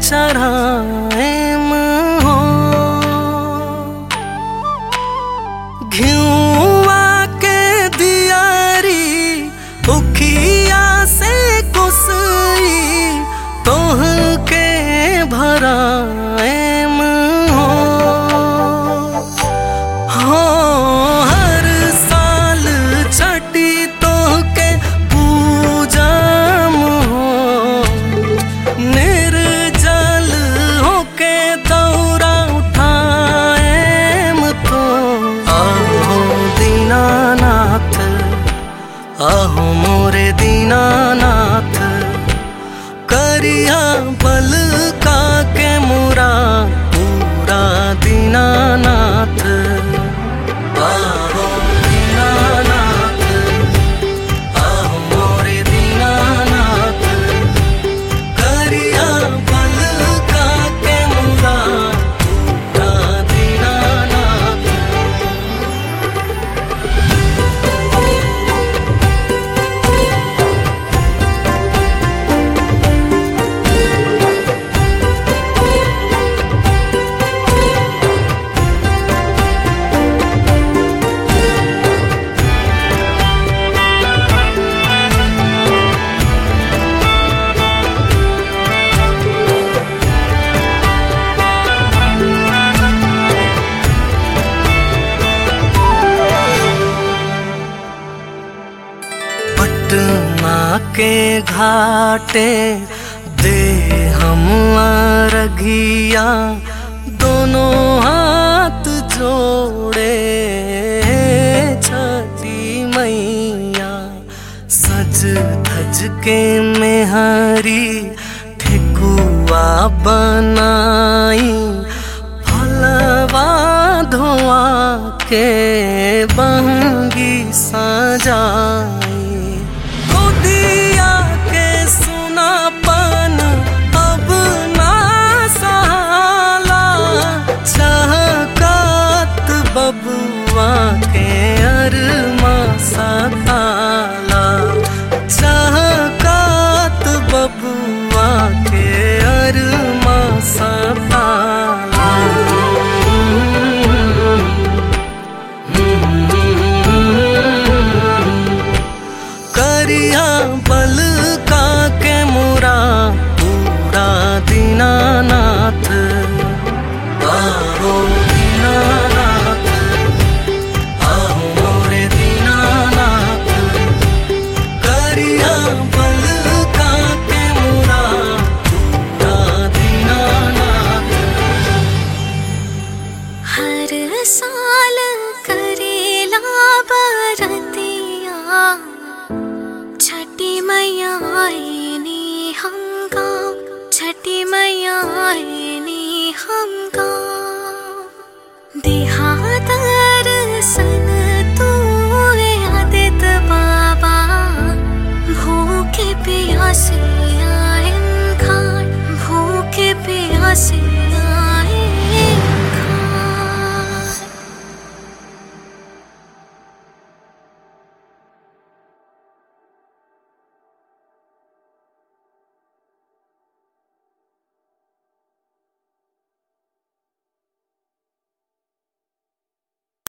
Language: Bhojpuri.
चढ़ाएम हो। घिउवा के दियारी उखिया से कुसई तोह के भराएम हो। हर साल छठी तोह के पूजम हो। निर्जल होके दौरा उठाएम तो आहो दीनानाथ, आहो मोरे दीनानाथ, करिया बल का के मुरा पूरा दीनानाथ। आहो दीनानाथ, आहो मोरे दीनानाथ, करिया बल का के मुरा पूरा दीनानाथ। पटना के घाटे दे हम अरघिया, दोनों हाथ जोड़े छठी मैया। सज धज के मेहरी ठेकुआ बनाई, फलवा धोआ के बहंगी सजाई। गोदिया के सुनापन अब ना सहाला, चहकत बबुआ के अरमा सताला। चहकत बबुआ के अरमा सताला। करिया बल का के मुरा पूरा दीनानाथ। आहो दीनानाथ, आहो मोरे दीनानाथ, करिया बल का के मुरा पूरा दीनानाथ। हर साल करेला बरतिया, छठी मैया आईनी हम गाँव, छठी मैया आईनी हम गाँव। देहा दर्शन तू आदित बाबा, भूखे प्यासे आएन घाट, भूखे प्यासे